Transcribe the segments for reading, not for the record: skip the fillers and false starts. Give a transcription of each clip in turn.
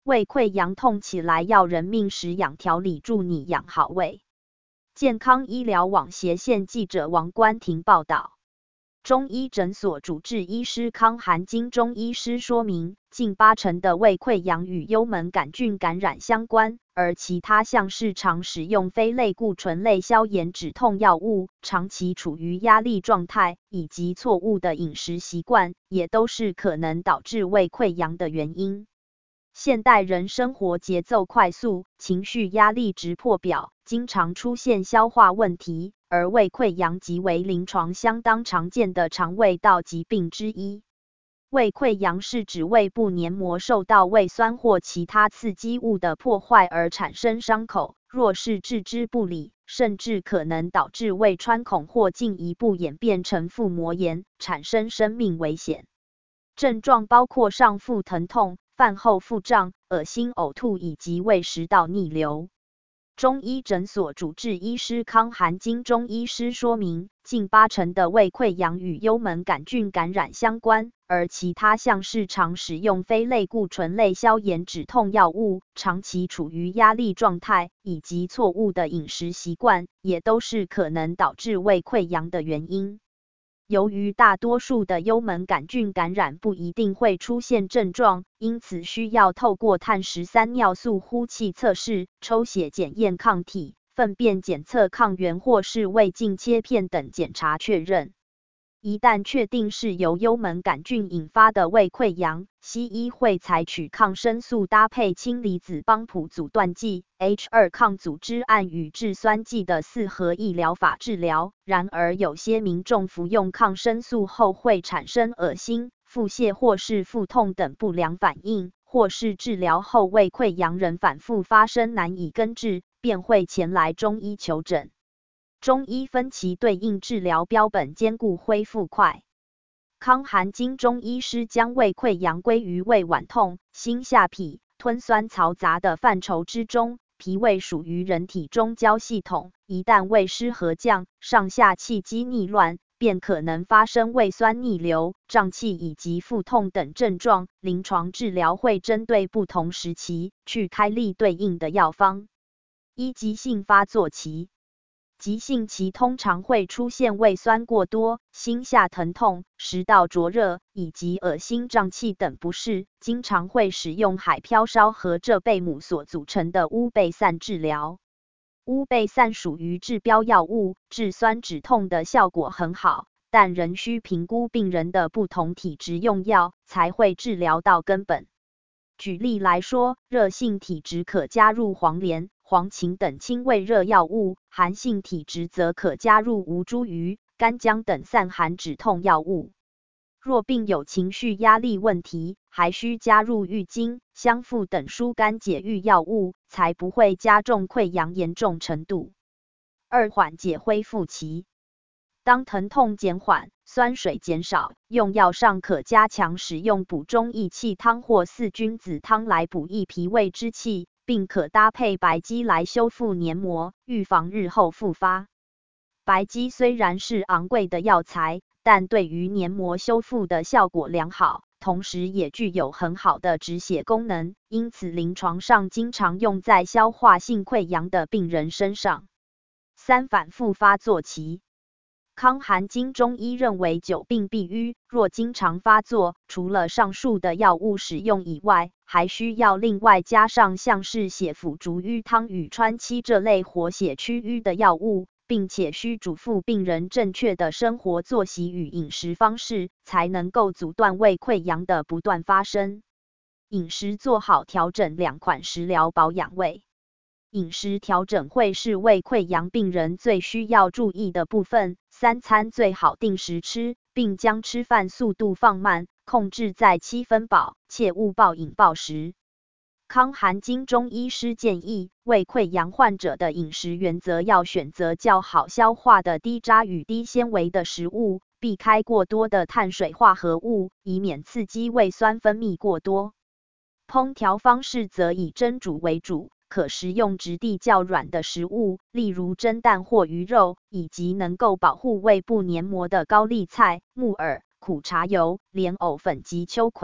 胃溃疡痛起来要人命时养调理助你养好胃。健康医疗网斜线记者王冠婷报道。中医诊所主治医师康含金中医师说明，近80%的胃溃疡与幽门杆菌感染相关，而其他像是常使用非类固醇类消炎止痛药物、长期处于压力状态以及错误的饮食习惯，也都是可能导致胃溃疡的原因。现代人生活节奏快速，情绪压力值破表，经常出现消化问题，而胃溃疡即为临床相当常见的肠胃道疾病之一。胃溃疡是指胃部黏膜受到胃酸或其他刺激物的破坏而产生伤口，若是置之不理，甚至可能导致胃穿孔或进一步演变成腹膜炎，产生生命危险。症状包括上腹疼痛、饭后腹胀、恶心呕吐以及胃食道逆流。中医诊所主治医师康含金中医师说明，近80%的胃溃疡与幽门杆菌感染相关，而其他像是常使用非类固醇类消炎止痛药物、长期处于压力状态以及错误的饮食习惯，也都是可能导致胃溃疡的原因。由于大多数的幽门杆菌感染不一定会出现症状，因此需要透过碳13尿素呼气测试、抽血检验抗体、粪便检测抗原或是胃镜切片等检查确认。一旦确定是由幽门杆菌引发的胃溃疡，西医会采取抗生素搭配氢离子帮浦阻断剂、H2 抗组织胺与制酸剂的4合一疗法治疗。然而，有些民众服用抗生素后会产生恶心、腹泻或是腹痛等不良反应，或是治疗后胃溃疡仍反复发生难以根治，便会前来中医求诊。中医分其对应治疗标本，兼顾恢复快。康含金中医师将胃溃疡归于胃脘痛、心下痞、吞酸嘈杂的范畴之中。脾胃属于人体中焦系统，一旦胃湿和降，上下气机逆乱，便可能发生胃酸逆流、胀气以及腹痛等症状。临床治疗会针对不同时期去开立对应的药方。一、急性发作期。急性期通常会出现胃酸过多、心下疼痛、食道灼热以及恶心胀气等不适，经常会使用海飘烧和浙贝母所组成的乌贝散治疗。乌贝散属于治标药物，治酸止痛的效果很好，但仍需评估病人的不同体质用药，才会治疗到根本。举例来说，热性体质可加入黄连、黄芩等清胃热药物，寒性体质则可加入吴茱萸、干姜等散寒止痛药物。若病有情绪压力问题，还需加入郁金、香附等疏肝解郁药物，才不会加重溃疡严重程度。2、缓解恢复期。当疼痛减缓、酸水减少，用药上可加强使用补中益气汤或4君子汤来补益脾胃之气，并可搭配白鸡来修复黏膜，预防日后复发。白鸡虽然是昂贵的药材，但对于黏膜修复的效果良好，同时也具有很好的止血功能，因此临床上经常用在消化性溃疡的病人身上。3、反复发作期。康含金中医认为久病必瘀，若经常发作，除了上述的药物使用以外，还需要另外加上像是血府逐瘀汤与川七这类活血祛瘀的药物，并且需嘱咐病人正确的生活作息与饮食方式，才能够阻断胃溃疡的不断发生。饮食做好调整，2款食疗保养胃。饮食调整会是胃溃疡病人最需要注意的部分，3餐最好定时吃，并将吃饭速度放慢，控制在7分饱，切勿暴饮暴食。康含金中医师建议，胃溃疡患者的饮食原则要选择较好消化的低渣与低纤维的食物，避开过多的碳水化合物，以免刺激胃酸分泌过多。烹调方式则以蒸煮为主，可食用质地较软的食物，例如蒸蛋或鱼肉，以及能够保护胃部黏膜的高丽菜、木耳、苦茶油、莲藕粉及秋葵，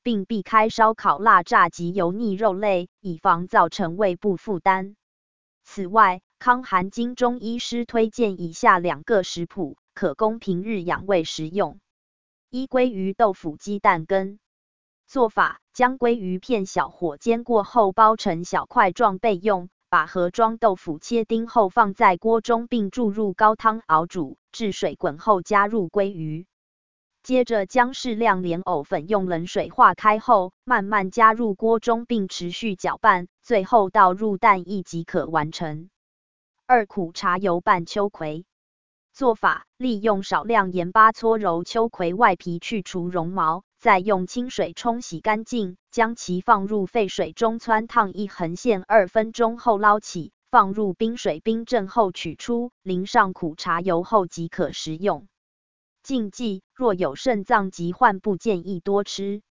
并避开烧烤、腊炸及油腻肉类，以防造成胃部负担。此外，康寒经中医师推荐以下2个食谱，可供平日养胃食用。1、鲑鱼豆腐鸡蛋羹。做法：将鲑鱼片小火煎过后包成小块状备用，把盒装豆腐切丁后放在锅中，并注入高汤熬煮，至水滚后加入鲑鱼。接着将适量莲藕粉用冷水化开后，慢慢加入锅中并持续搅拌，最后倒入蛋液即可完成。2、苦茶油拌秋葵。做法：利用少量盐巴搓揉秋葵外皮，去除绒毛，再用清水冲洗干净，将其放入沸水中汆烫一横线2分钟后捞起，放入冰水冰镇后取出，淋上苦茶油后即可食用。禁忌：若有肾脏疾患不建议多吃。